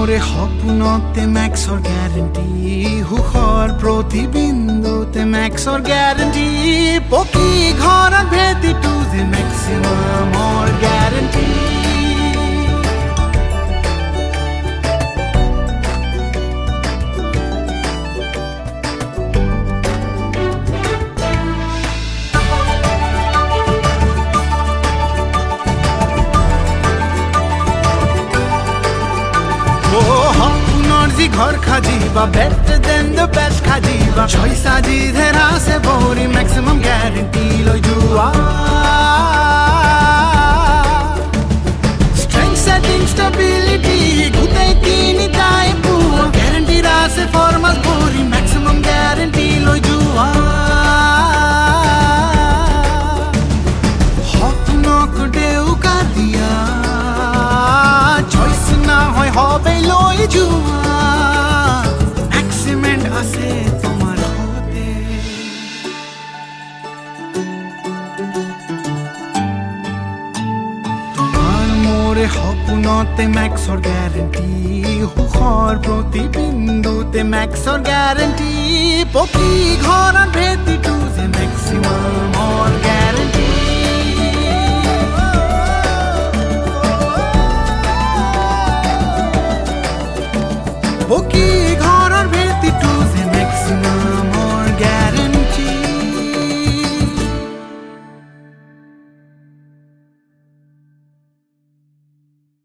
মোৰে সপোনতে মেক্সৰ গ্যাৰেণ্টি সুখৰ প্ৰতিবিন্দুতে মেক্সৰ গ্যাৰেণ্টি পকি ঘৰত ভেটিটো যে মেক্সিমামৰ গ্যাৰেণ্টি घर खाजीबा better than the best खाजीबा choice आजी धेरा से बोरी maximum guarantee लो जुआ strength setting stability गुते तीनी दाए बुआ guarantee रा से formas बोरी maximum guarantee लो जुआ हॉपनो को देउ का दिया choice ना होय होबे लो जुआ আছে তোমার হতে তোমার মোরে সপোনতে মেক্সৰ গ্যাৰেণ্টি সুখৰ প্ৰতিবিন্দুতে মেক্সৰ গ্যাৰেণ্টি পকি ঘৰত ভেটিটো যে মেক্সিমামৰ গ্যাৰেণ্টি পকি ঘৰ